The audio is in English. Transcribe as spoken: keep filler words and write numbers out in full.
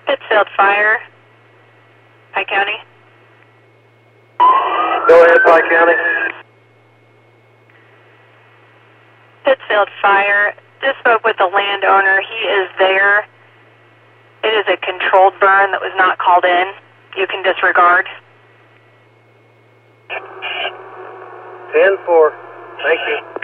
Pittsfield Fire, Pike County. Go ahead, Pike County. Pittsfield Fire, just spoke with the landowner. He is there. It is a controlled burn that was not called in. You can disregard. ten four. Thank you.